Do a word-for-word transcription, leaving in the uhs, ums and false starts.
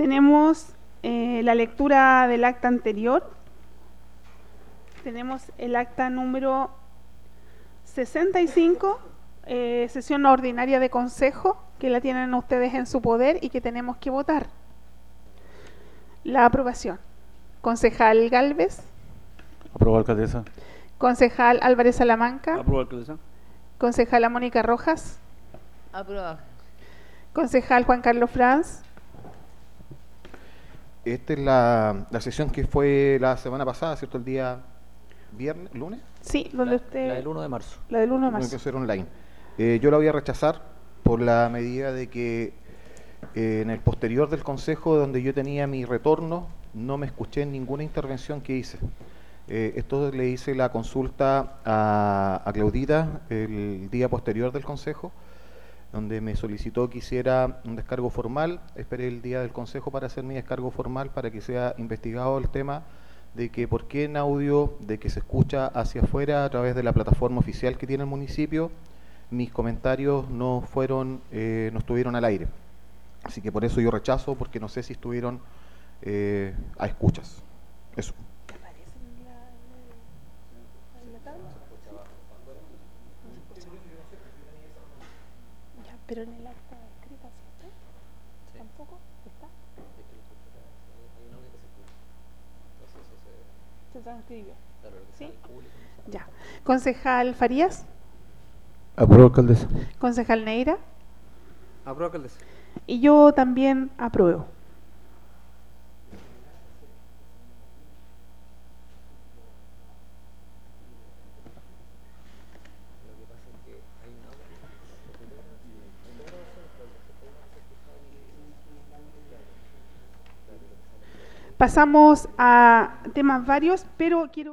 Tenemos eh, la lectura del acta anterior. Tenemos el acta número sesenta y cinco, eh, sesión ordinaria de consejo, que la tienen ustedes en su poder y que tenemos que votar. La aprobación. Concejal Gálvez. Aprobado, alcaldesa. Concejal Álvarez Salamanca. Aprobado, alcaldesa. Concejala Mónica Rojas. Aprobado. Concejal Juan Carlos Franz. Esta es la, la sesión que fue la semana pasada, ¿cierto? El día viernes, lunes. Sí, donde La, usted... la del uno de marzo. La del uno de Tiene marzo. que ser online. Eh, yo la voy a rechazar por la medida de que eh, en el posterior del consejo, donde yo tenía mi retorno, no me escuché en ninguna intervención que hice. Eh, esto le hice la consulta a, a Claudita el día posterior del consejo, donde me solicitó que hiciera un descargo formal. Esperé el día del consejo para hacer mi descargo formal para que sea investigado el tema de que por qué en audio de que se escucha hacia afuera a través de la plataforma oficial que tiene el municipio, mis comentarios no fueron, eh, no estuvieron al aire. Así que por eso yo rechazo, porque no sé si estuvieron eh, a escuchas. Eso. Pero en el acta escrita, ¿cierto? Sí. ¿Tampoco está? Se transcribió. ¿Sí? Ya. Concejal Farías. Aprobado, alcaldesa. Concejal Neira. Aprobado, alcaldesa. Y yo también apruebo. Pasamos a temas varios, pero quiero...